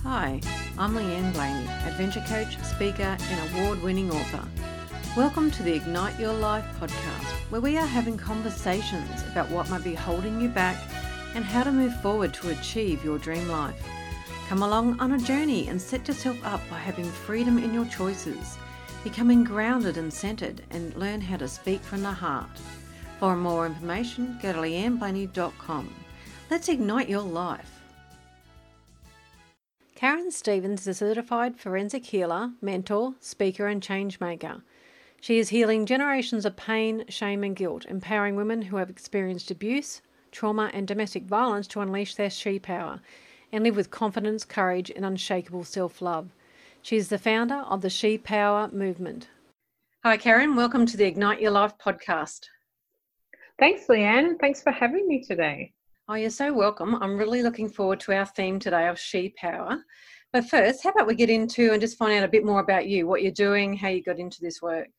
Hi, I'm Leanne Blaney, adventure coach, speaker, and award-winning author. Welcome to the Ignite Your Life podcast, where we are having conversations about what might be holding you back and how to move forward to achieve your dream life. Come along on a journey and set yourself up by having freedom in your choices, becoming grounded and centered, and learn how to speak from the heart. For more information, go to leanneblaney.com. Let's ignite your life. Karen Stevens is a certified forensic healer, mentor, speaker, and change maker. She is healing generations of pain, shame, and guilt, empowering women who have experienced abuse, trauma, and domestic violence to unleash their she power and live with confidence, courage, and unshakable self-love. She is the founder of the She Power movement. Hi, Karen. Welcome to the Ignite Your Life podcast. Thanks, Leanne. Thanks for having me today. Oh, you're so welcome. I'm really looking forward to our theme today of She Power. But first, how about we get into and just find out a bit more about you, what you're doing, how you got into this work.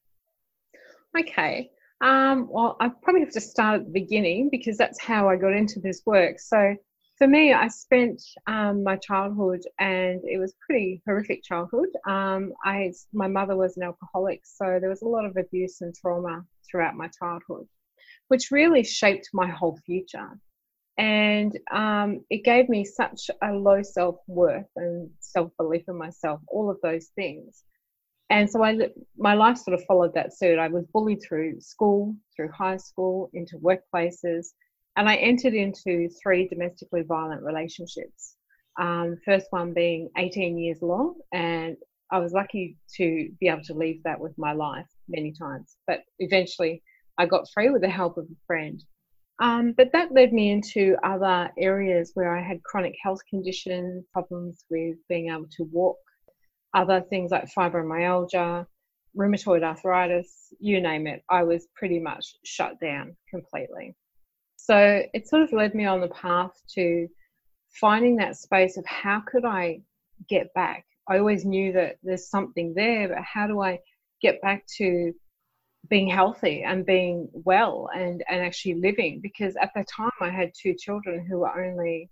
Okay. Well, I probably have to start at the beginning because that's how I got into this work. So for me, I spent my childhood, and it was a pretty horrific childhood. My mother was an alcoholic, so there was a lot of abuse and trauma throughout my childhood, which really shaped my whole future. And it gave me such a low self-worth and self-belief in myself, all of those things. And so my life sort of followed that suit. I was bullied through school, through high school, into workplaces, and I entered into 3 domestically violent relationships. First one being 18 years long, and I was lucky to be able to leave that with my life many times. But eventually I got free with the help of a friend. But that led me into other areas where I had chronic health conditions, problems with being able to walk, other things like fibromyalgia, rheumatoid arthritis, you name it. I was pretty much shut down completely. So it sort of led me on the path to finding that space of how could I get back? I always knew that there's something there, but how do I get back to being healthy and being well and actually living? Because at the time I had 2 children who were only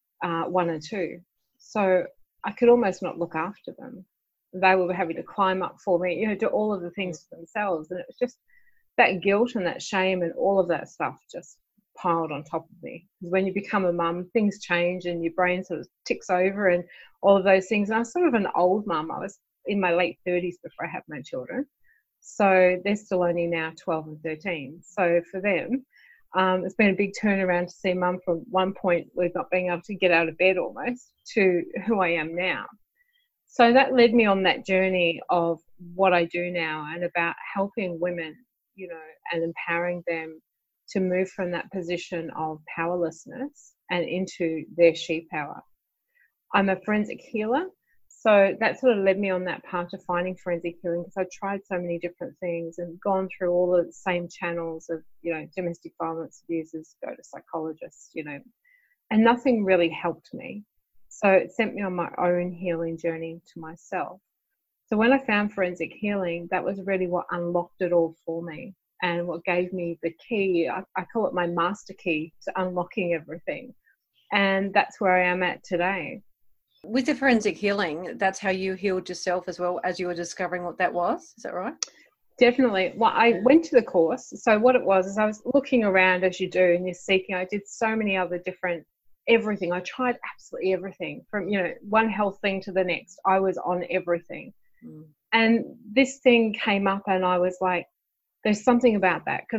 1 and 2. So I could almost not look after them. They were having to climb up for me, do all of the things for themselves. And it was just that guilt and that shame and all of that stuff just piled on top of me. Because when you become a mum, things change and your brain sort of ticks over and all of those things. And I was sort of an old mum. I was in my late 30s before I had my children. So they're still only now 12 and 13. So for them, it's been a big turnaround to see mum from one point with not being able to get out of bed almost to who I am now. So that led me on that journey of what I do now and about helping women, and empowering them to move from that position of powerlessness and into their she power. I'm a forensic healer. So that sort of led me on that path to finding forensic healing, because I tried so many different things and gone through all the same channels of, domestic violence abusers, go to psychologists, and nothing really helped me. So it sent me on my own healing journey to myself. So when I found forensic healing, that was really what unlocked it all for me and what gave me the key. I call it my master key to unlocking everything. And that's where I am at today. With the forensic healing, that's how you healed yourself as well as you were discovering what that was. Is that right? Definitely. Well, I went to the course. So what it was is I was looking around as you do and you're seeking. I did so many other different everything. I tried absolutely everything from, one health thing to the next. I was on everything. And this thing came up and I was like, there's something about that, because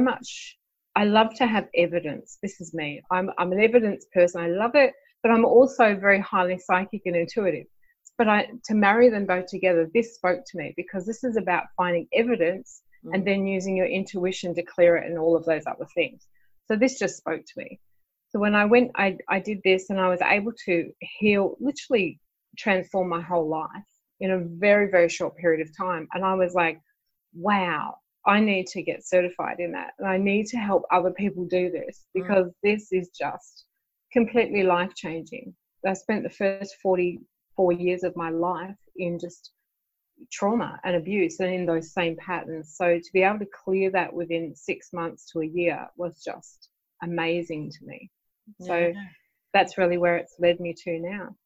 I love to have evidence. This is me. I'm an evidence person. I love it. But I'm also very highly psychic and intuitive. But to marry them both together, this spoke to me, because this is about finding evidence and then using your intuition to clear it and all of those other things. So this just spoke to me. So when I went, I did this and I was able to heal, literally transform my whole life in a very, very short period of time. And I was like, wow, I need to get certified in that. And I need to help other people do this, because this is just completely life-changing. I spent the first 44 years of my life in just trauma and abuse and in those same patterns. So to be able to clear that within 6 months to a year was just amazing to me. So that's really where it's led me to now.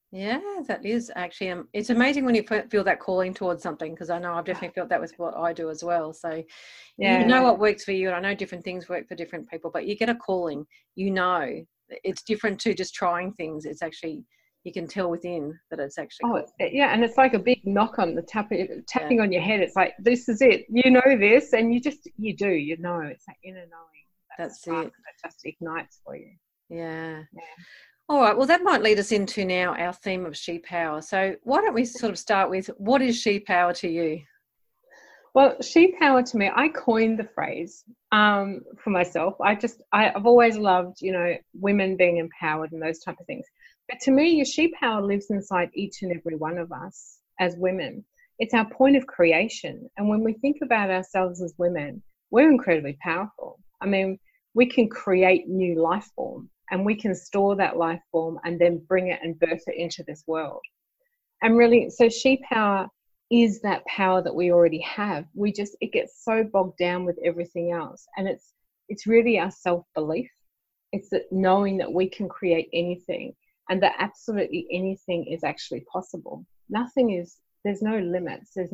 Yeah, that is actually, it's amazing when you feel that calling towards something, because I know I've definitely felt that with what I do as well. So you know what works for you, and I know different things work for different people, but you get a calling, it's different to just trying things. It's actually, you can tell within that it's actually yeah, and it's like a big knock on the tapping on your head. It's like, this is it, you know this, and you know, it's that inner knowing, that's it, that just ignites for you. Yeah. All right, well, that might lead us into now our theme of she power. So why don't we sort of start with, what is she power to you? Well, she power to me, I coined the phrase for myself. I've always loved, you know, women being empowered and those type of things. But to me, your she power lives inside each and every one of us as women. It's our point of creation. And when we think about ourselves as women, we're incredibly powerful. I mean, we can create new life form, and we can store that life form and then bring it and birth it into this world. And really, so she power is that power that we already have. It gets so bogged down with everything else. And it's really our self-belief. It's that knowing that we can create anything, and that absolutely anything is actually possible. There's no limits. There's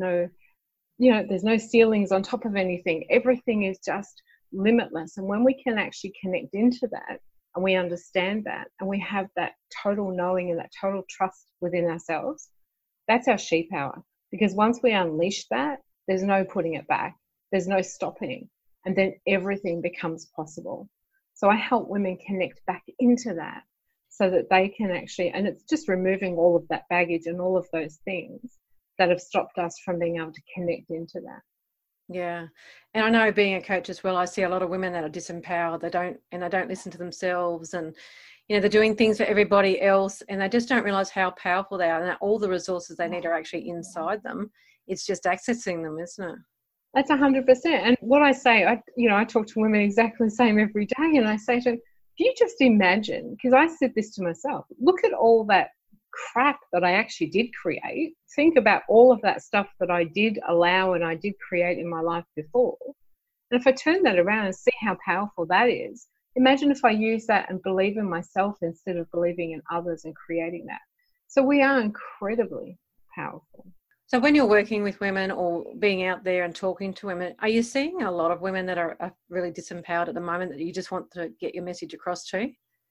no ceilings on top of anything. Everything is just limitless. And when we can actually connect into that, and we understand that, and we have that total knowing and that total trust within ourselves, that's our she power. Because once we unleash that, there's no putting it back. There's no stopping. And then everything becomes possible. So I help women connect back into that, so that they can actually, and it's just removing all of that baggage and all of those things that have stopped us from being able to connect into that. Yeah. And I know, being a coach as well, I see a lot of women that are disempowered. They don't listen to themselves, and they're doing things for everybody else, and they just don't realize how powerful they are, and that all the resources they need are actually inside them. It's just accessing them, isn't it? That's 100%. And what I say, I talk to women exactly the same every day, and I say to them, if you just imagine, because I said this to myself, look at all that crap that I actually did create. Think about all of that stuff that I did allow and I did create in my life before. And if I turn that around and see how powerful that is, imagine if I use that and believe in myself instead of believing in others and creating that. So we are incredibly powerful. So when you're working with women or being out there and talking to women, are you seeing a lot of women that are really disempowered at the moment that you just want to get your message across to?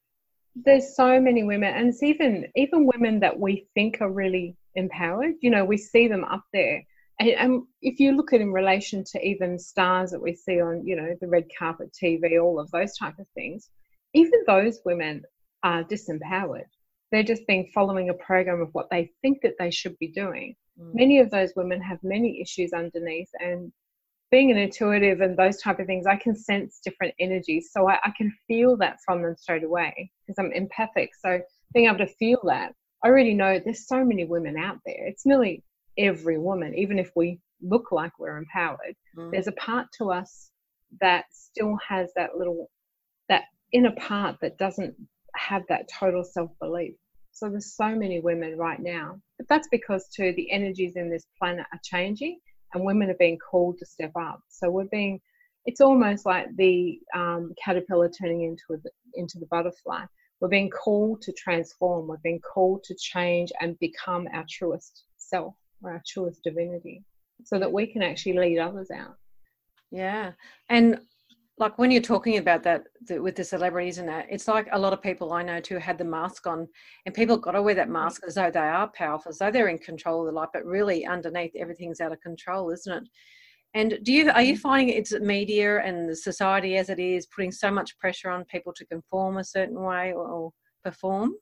There's so many women, and it's even women that we think are really empowered. We see them up there. And if you look at in relation to even stars that we see on, the red carpet TV, all of those type of things, even those women are disempowered. They're just following a program of what they think that they should be doing. Many of those women have many issues underneath, and being an intuitive and those type of things, I can sense different energies. So I can feel that from them straight away because I'm empathic. So being able to feel that, I already know there's so many women out there. It's nearly every woman, even if we look like we're empowered, there's a part to us that still has that inner part that doesn't have that total self-belief. So there's so many women right now, but that's because too the energies in this planet are changing, and women are being called to step up. So it's almost like the caterpillar turning into the butterfly. We're being called to transform. We're being called to change and become our truest self, or our truest divinity, so that we can actually lead others out. Yeah. And like when you're talking about that with the celebrities and that, it's like a lot of people I know too had the mask on, and people got to wear that mask as though they are powerful, as though they're in control of their life, but really underneath everything's out of control, isn't it? And are you finding it's media and the society as it is putting so much pressure on people to conform a certain way or perform?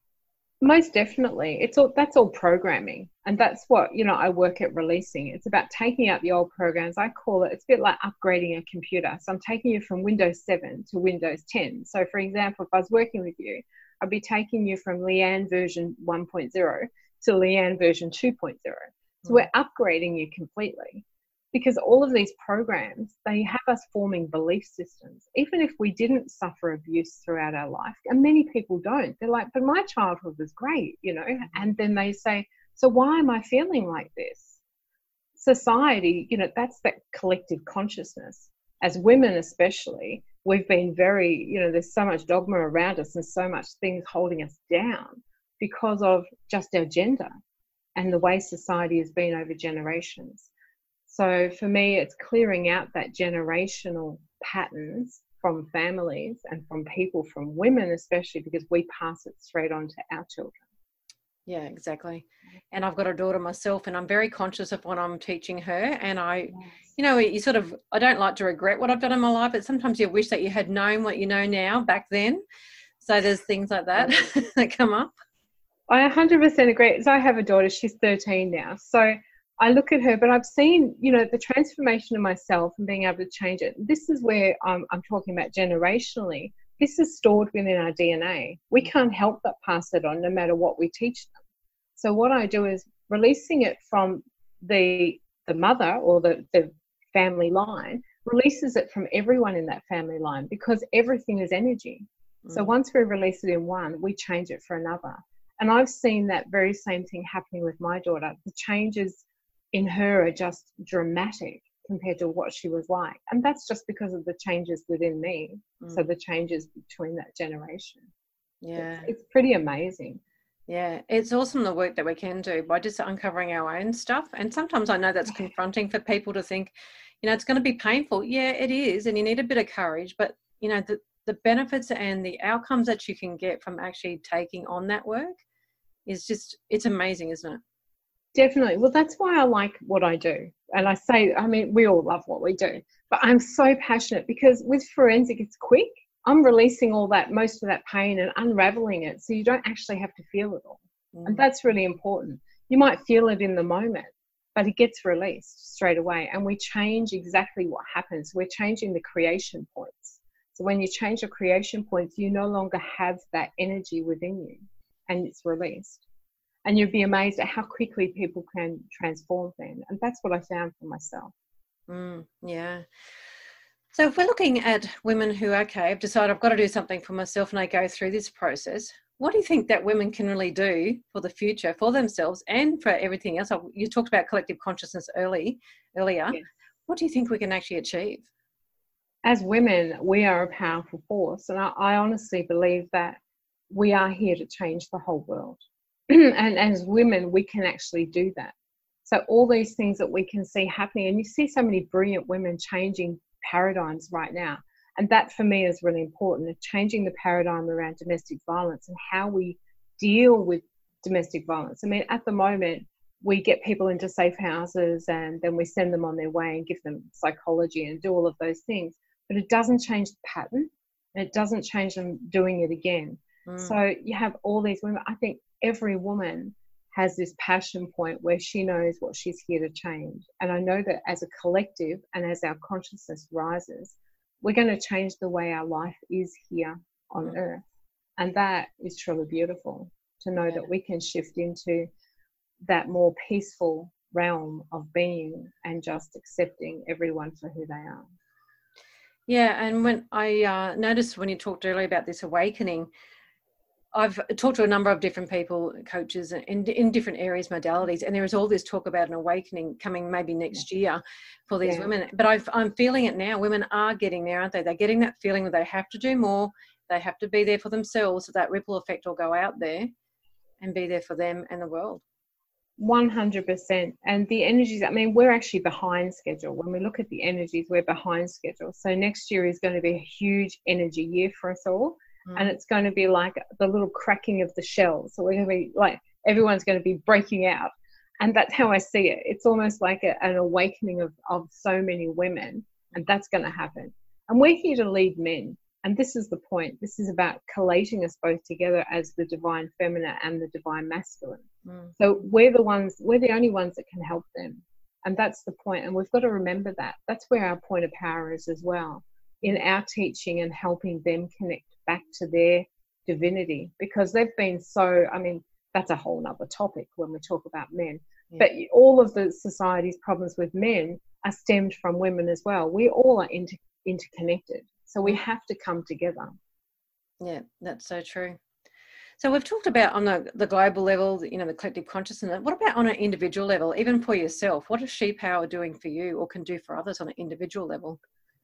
Most definitely. That's all programming. And that's what, I work at releasing. It's about taking out the old programs. I call it's a bit like upgrading a computer. So I'm taking you from Windows 7 to Windows 10. So for example, if I was working with you, I'd be taking you from Leanne version 1.0 to Leanne version 2.0. So we're upgrading you completely. Because all of these programs, they have us forming belief systems. Even if we didn't suffer abuse throughout our life, and many people don't, they're like, but my childhood was great, and then they say, so why am I feeling like this? Society, that's that collective consciousness. As women especially, we've been very, there's so much dogma around us and so much things holding us down. because of just our gender and the way society has been over generations. So for me, it's clearing out that generational patterns from families and from people, from women especially, because we pass it straight on to our children. Yeah, exactly. And I've got a daughter myself, and I'm very conscious of what I'm teaching her. And you sort of, I don't like to regret what I've done in my life, but sometimes you wish that you had known what you know now back then. So there's things like that that come up. I 100% agree. So I have a daughter, she's 13 now. So I look at her, but I've seen, the transformation of myself and being able to change it. This is where I'm talking about generationally. This is stored within our DNA. We can't help but pass it on no matter what we teach them. So what I do is releasing it from the mother or the family line, releases it from everyone in that family line, because everything is energy. So once we release it in one, we change it for another. And I've seen that very same thing happening with my daughter. The changes in her are just dramatic compared to what she was like. And that's just because of the changes within me. So the changes between that generation. Yeah. It's pretty amazing. Yeah, it's awesome the work that we can do by just uncovering our own stuff. And sometimes I know that's confronting for people to think, it's going to be painful. Yeah, it is. And you need a bit of courage. But, the benefits and the outcomes that you can get from actually taking on that work is just, it's amazing, isn't it? Definitely. Well, that's why I like what I do. And I say, we all love what we do, but I'm so passionate because with forensic, it's quick. I'm releasing most of that pain and unraveling it, so you don't actually have to feel it all. And that's really important. You might feel it in the moment, but it gets released straight away. And we change exactly what happens. We're changing the creation points. So when you change the creation points, you no longer have that energy within you, and it's released. And you'd be amazed at how quickly people can transform then. And that's what I found for myself. Yeah. So if we're looking at women who, have decided I've got to do something for myself and they go through this process, what do you think that women can really do for the future, for themselves and for everything else? You talked about collective consciousness earlier. Yes. What do you think we can actually achieve? As women, we are a powerful force. And I honestly believe that we are here to change the whole world. And as women, we can actually do that. So all these things that we can see happening, and you see so many brilliant women changing paradigms right now. And that for me is really important, changing the paradigm around domestic violence and how we deal with domestic violence. At the moment, we get people into safe houses and then we send them on their way and give them psychology and do all of those things. But it doesn't change the pattern, and it doesn't change them doing it again. So you have all these women. I think every woman has this passion point where she knows what she's here to change. And I know that as a collective and as our consciousness rises, we're going to change the way our life is here on earth. And that is truly beautiful to know that we can shift into that more peaceful realm of being and just accepting everyone for who they are. Yeah, and when I noticed when you talked earlier about this awakening, I've talked to a number of different people, coaches in different areas, modalities, and there is all this talk about an awakening coming maybe next year for these women. But I'm feeling it now. Women are getting there, aren't they? They're getting that feeling that they have to do more. They have to be there for themselves, so that ripple effect will go out there and be there for them and the world. 100%. And the energies, we're actually behind schedule. When we look at the energies, we're behind schedule. So next year is going to be a huge energy year for us all. And it's going to be like the little cracking of the shell. So we're going to be like, everyone's going to be breaking out. And that's how I see it. It's almost like an awakening of so many women. And that's going to happen. And we're here to lead men. And this is the point. This is about collating us both together as the divine feminine and the divine masculine. So we're the only ones that can help them. And that's the point. And we've got to remember that. That's where our point of power is as well, in our teaching and helping them connect back to their divinity, because they've been so, that's a whole nother topic when we talk about men. But all of the society's problems with men are stemmed from women as well. We all are interconnected. So we have to come together. Yeah, that's so true. So we've talked about on the global level, the collective consciousness. What about on an individual level, even for yourself? What is She Power doing for you or can do for others on an individual level?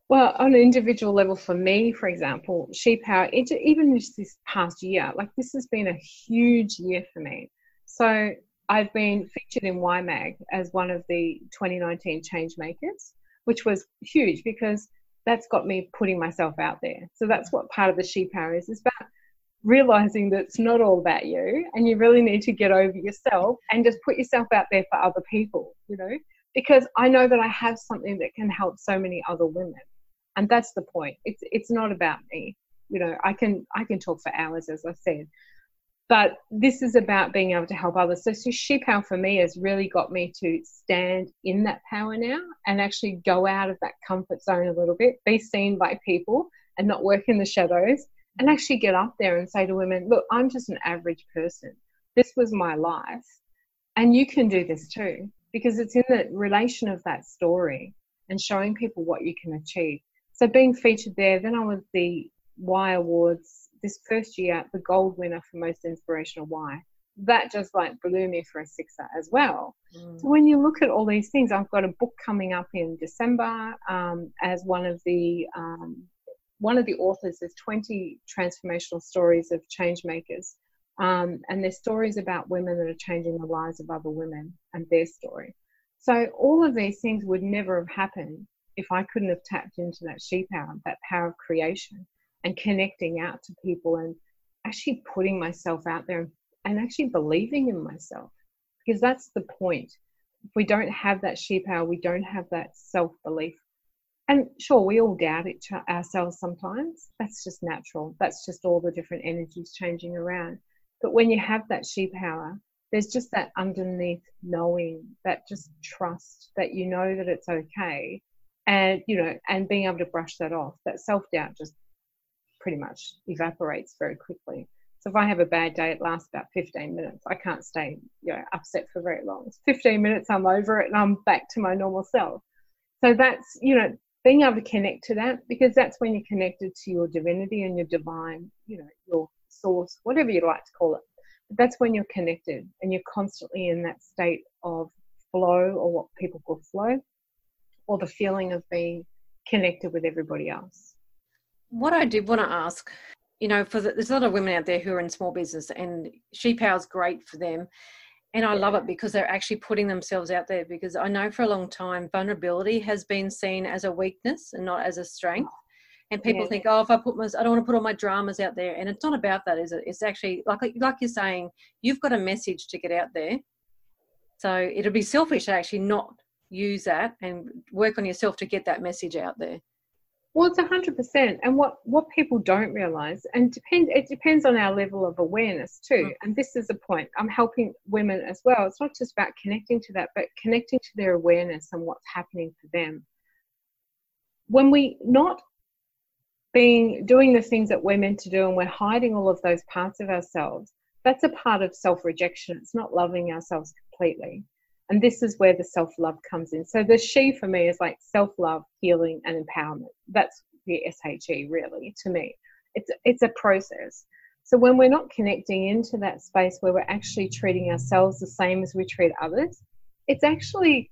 Well, on an individual level for me, for example, She Power, even just this past year, like this has been a huge year for me. So I've been featured in YMAG as one of the 2019 change makers, which was huge because that's got me putting myself out there. So that's what part of the She Power is about realizing that it's not all about you and you really need to get over yourself and just put yourself out there for other people, because I know that I have something that can help so many other women. And that's the point. It's not about me. I can talk for hours, as I said, but this is about being able to help others. So She Power for me has really got me to stand in that power now and actually go out of that comfort zone a little bit, be seen by people and not work in the shadows, and actually get up there and say to women, look, I'm just an average person. This was my life and you can do this too, because it's in the relation of that story and showing people what you can achieve. So being featured there, then I was the Y Awards this first year, the gold winner for most inspirational Y. That just like blew me for a sixer as well. So when you look at all these things, I've got a book coming up in December as one of the authors. There's 20 transformational stories of change makers, and they're stories about women that are changing the lives of other women and their story. So all of these things would never have happened if I couldn't have tapped into that She Power, that power of creation and connecting out to people and actually putting myself out there and actually believing in myself, because that's the point. If we don't have that She Power, we don't have that self-belief. And sure, we all doubt it ourselves sometimes. That's just natural. That's just all the different energies changing around. But when you have that She Power, there's just that underneath knowing, that just trust that you know that it's okay. And, and being able to brush that off, that self-doubt just pretty much evaporates very quickly. So if I have a bad day, it lasts about 15 minutes. I can't stay, upset for very long. It's 15 minutes, I'm over it and I'm back to my normal self. So that's, being able to connect to that, because that's when you're connected to your divinity and your divine, your source, whatever you like to call it. But that's when you're connected and you're constantly in that state of flow, or what people call flow, or the feeling of being connected with everybody else. What I did want to ask, there's a lot of women out there who are in small business, and She Power's great for them. And I love it because they're actually putting themselves out there, because I know for a long time vulnerability has been seen as a weakness and not as a strength. And people think, if I don't want to put all my dramas out there. And it's not about that, is it? It's actually, like you're saying, you've got a message to get out there. So it'll be selfish to actually not use that and work on yourself to get that message out there. Well, it's 100%. And what people don't realise, and it depends on our level of awareness too. And this is the point. I'm helping women as well. It's not just about connecting to that, but connecting to their awareness and what's happening for them. When we not doing the things that we're meant to do, and we're hiding all of those parts of ourselves, that's a part of self-rejection. It's not loving ourselves completely. And this is where the self-love comes in. So the She for me is like self-love, healing and empowerment. That's the SHE really to me. It's a process. So when we're not connecting into that space where we're actually treating ourselves the same as we treat others, it's actually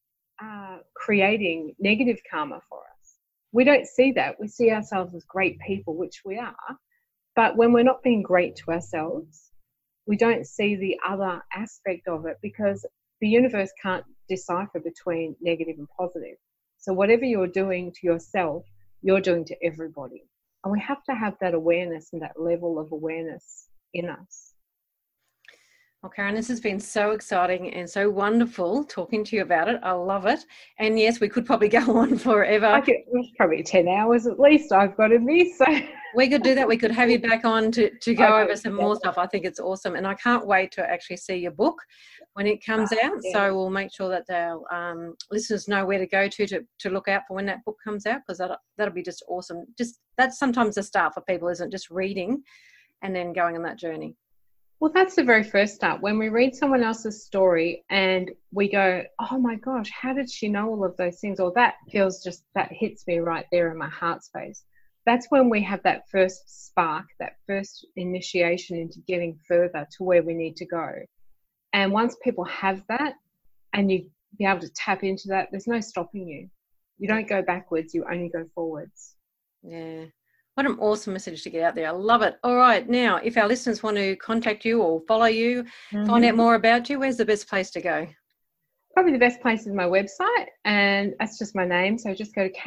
creating negative karma for us. We don't see that. We see ourselves as great people, which we are. But when we're not being great to ourselves, we don't see the other aspect of it, because the universe can't decipher between negative and positive. So whatever you're doing to yourself, you're doing to everybody. And we have to have that awareness and that level of awareness in us. Well, Karen, this has been so exciting and so wonderful talking to you about it. I love it. And yes, we could probably go on forever. It's probably 10 hours at least I've got in me. So we could do that. We could have you back on to go over some more stuff. I think it's awesome. And I can't wait to actually see your book when it comes out. Yeah. So we'll make sure that our listeners know where to go to look out for when that book comes out, because that'll be just awesome. Just that's sometimes the start for people, isn't it? Just reading and then going on that journey. Well, that's the very first start. When we read someone else's story and we go, oh my gosh, how did she know all of those things? Or that hits me right there in my heart space. That's when we have that first spark, that first initiation into getting further to where we need to go. And once people have that and you be able to tap into that, there's no stopping you. You don't go backwards, you only go forwards. Yeah. What an awesome message to get out there. I love it. All right. Now, if our listeners want to contact you or follow you, find out more about you, where's the best place to go? Probably the best place is my website, and that's just my name. So just go to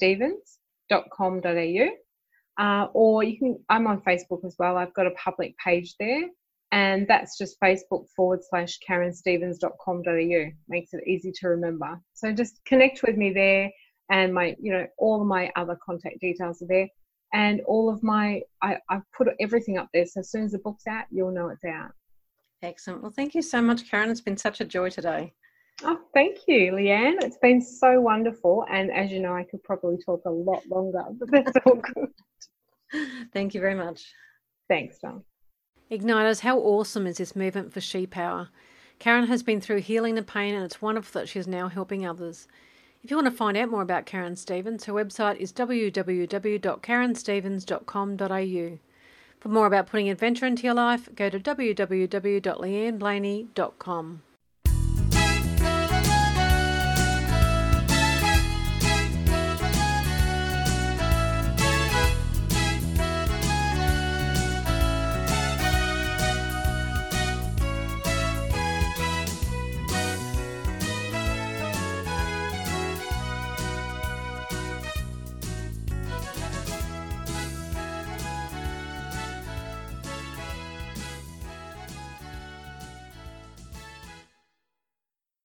karenstevens.com.au. Or I'm on Facebook as well. I've got a public page there, and that's just facebook.com/karenstevens.com.au. Makes it easy to remember. So just connect with me there, and all of my other contact details are there. And all of I've put everything up there. So as soon as the book's out, you'll know it's out. Excellent. Well, thank you so much, Karen. It's been such a joy today. Oh, thank you, Leanne. It's been so wonderful. And as you know, I could probably talk a lot longer, but that's all good. Thank you very much. Thanks, John. Igniters, how awesome is this movement for She Power? Karen has been through healing the pain, and it's wonderful that she's now helping others. If you want to find out more about Karen Stevens, her website is www.karenstevens.com.au. For more about putting adventure into your life, go to www.leanneblaney.com.